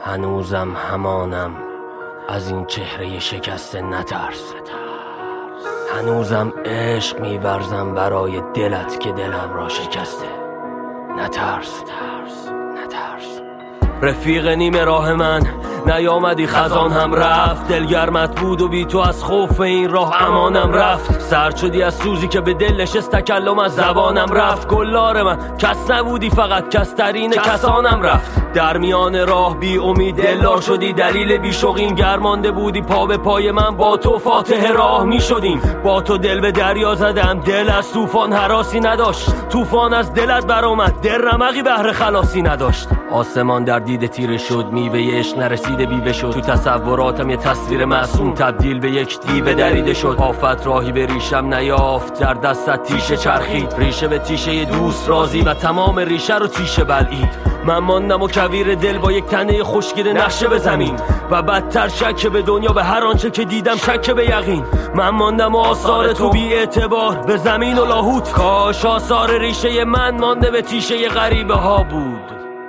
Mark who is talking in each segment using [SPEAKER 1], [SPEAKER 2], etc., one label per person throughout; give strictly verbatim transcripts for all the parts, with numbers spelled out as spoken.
[SPEAKER 1] هنوزم همانم، از این چهره شکسته نترس. هنوزم عشق می‌ورزم برای دلت که دلم را شکسته. نترس، نترس. رفیق نیمه راه من نیامدی، خزان هم رفت. دلگرمت بود و بی تو از خوف این راه امانم رفت. سرد شدی از سوزی که به دل نشست، تکلم از زبانم رفت. گلار من کس نبودی، فقط کس ترین کسانم رفت. در میان راه بی امید دلدار شدی، دلیل بی شوقین گرمانده بودی. پا به پای من با تو فاتح راه می شدیم. با تو دل به دریا زدم، دل از طوفان هراسی نداشت. طوفان از دلت برآمد، دل رمقی بهر خلاصی نداشت. آسمان در دید تیره شد، میوه عشق نرسیده بیوه شد. تو تصوراتم یه تصویر معصوم تبدیل به یک دیو دریده شد. آفت راهی به ریشم نیافت، در دستت تیشه چرخید. ریشه به تیشه دوست رازی و تمام ریشه رو تیشه بلعید. من ماندم و کویر دل با یک تنه خشکیده نقشه به زمین و بدتر شک به دنیا، به هر آنچه که دیدم شک به یقین. من ماندم و آثار تو بی اعتبار به زمین و لاهوت. کاش آثار ریشه من مانده به تیشه غریبه ها بود.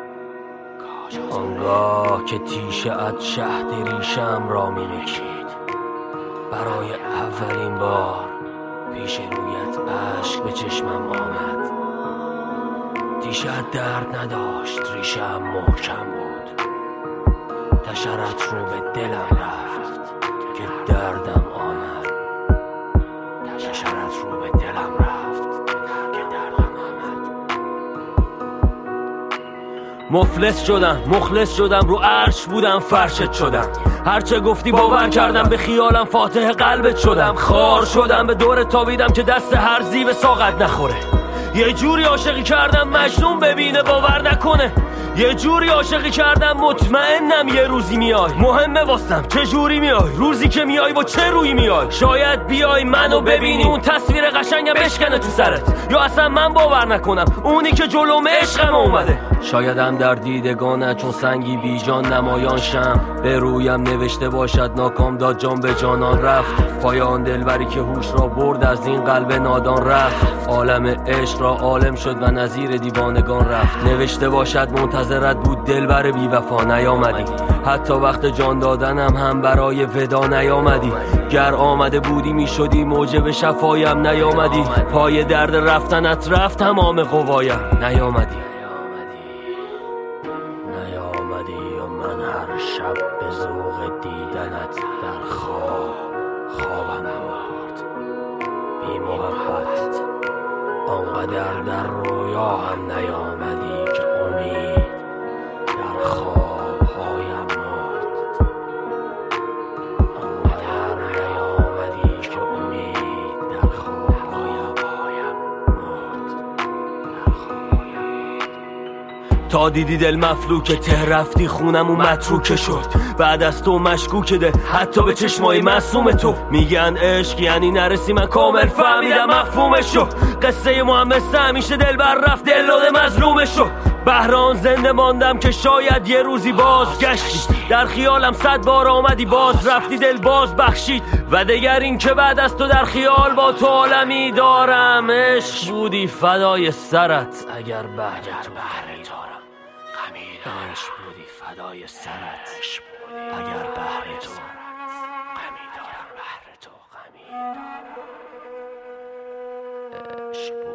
[SPEAKER 1] آنگاه که تیشه ات شهد ریشم را می نکشید، برای اولین بار پیش رویت اشک به چشمم آمد. تیشه ات درد نداشت، ریشم محکم بود. تشرت رو به دلم رفت که دردم آمد. تشرت رو به دلم رفت که دردم آمد. مفلس شدم، مخلص شدم، رو عرش بودم فرشت شدم. هرچه گفتی باور کردم، به خیالم فاتح قلبت شدم. خار شدم، به دور تابیدم که دست هر زیب ساقت نخوره. یه جوری عاشقی کردم مجنون ببینه باور نکنه. یه جوری عاشقی کردم مطمئنم یه روزی میای. مهمه واسم چه جوری میای، روزی که میای با چه روی میای. شاید بیای منو ببینی، اون تصویر قشنگم بشکنه تو سرت، یا اصلا من باور نکنم اونی که جلوم عشقم اومده. شایدم در دیدگانت چون سنگی بیجان نمایان شم، به رویم نوشته باشد ناکام داد جان به جانان رفت. پایان دلبری که هوش را برد از این قلب نادان رفت. عالم عشق را عالم شد و نظیر دیوانگان رفت. نوشته باشد منتظرت بود دلبر بی وفا نیامدی. حتی وقت جان دادنم هم برای ودا نیامدی. گر آمده بودی می شدی موجب شفایم نیامدی. پای درد رفتنت رفت تمام قوایم نیامدی. نیامدی و من هر شب به ذوق دیدنت در خواب خوابم برد. بی محبت آنقدر در رویا هم نیامدی که امید در خواب هایم مرد. آنقدر نیامدی که امید در خواب هایم مرد. در خواب هایم تا دیدی دل مفلوکه، ته رفتی خونم و متروکه شد. بعد از تو مشکوک ده حتی به چشمای معصوم تو. میگن عشق یعنی نرسی، من کامل فهمیدم مفهومشو. قصه محمد همیشه دل بر رفت، دلداد مظلومشو. بهران زنده ماندم که شاید یه روزی باز گشتی. در خیالم صد بار آمدی باز رفتی، دل باز بخشید. و دگر این که بعد از تو در خیال با تو عالمی دارم. عشق بودی فدای سرت اگر بهر تو غمی دارم. عشق بودی فدای سرت اگر بهر تو غمی دارم. عشق